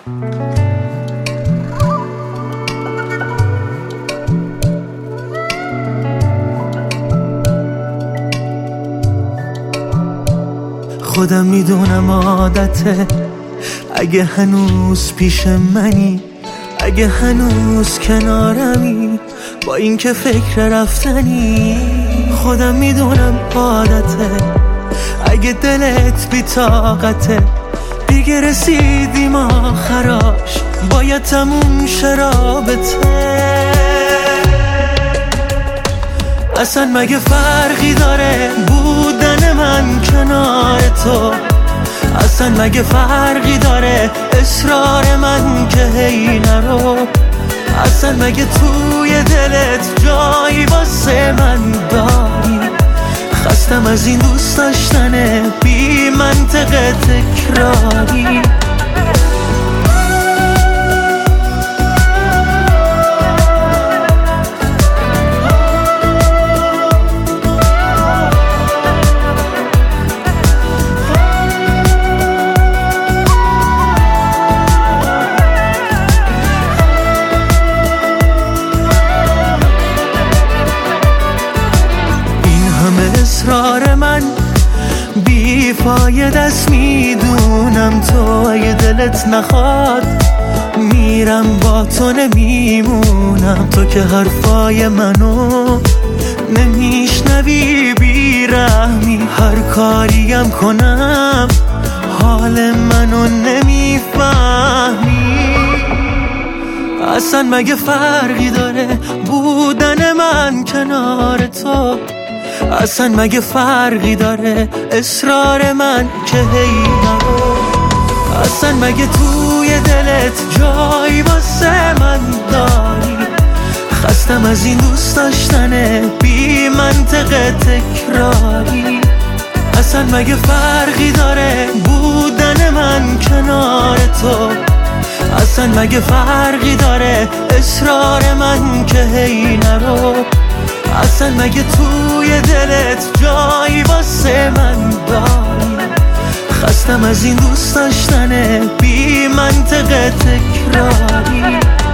خودم میدونم عادته، اگه هنوز پیش منی، اگه هنوز کنارمی، با این که فکر رفتنی. خودم میدونم عادته، اگه دلت بی طاقته، دیگه رسیدیم آخراش، باید تموم شه رابطه. اصلا مگه فرقی داره بودن من کنار تو؟ اصلا مگه فرقی داره اصرار من که هی نرو؟ اصلا مگه توی دلت جایی واسه من داری؟ خستم از این دوست داشتن بی منطق تکراری. اصرار من بیفاید است، میدونم تو اگه دلت نخواد میرم با تو نمیمونم. تو که حرفای منو نمیشنوی، بیرحمی، هر کاریم کنم حال منو نمیفهمی. اصلا مگه فرقی داره بودن من کنار تو؟ اصلا مگه فرقی داره اصرار من که هی نرو؟ اصلا مگه توی دلت جایی واسه من داری؟ خستم از این دوست داشتن بی منطق تکراری. اصلا مگه فرقی داره بودن من کنار تو؟ اصلا مگه فرقی داره اصرار من که هی نرو؟ اصلا مگه توی دلت جایی واسه من داری؟ خستم از این دوست داشتن بی منطق تکراری.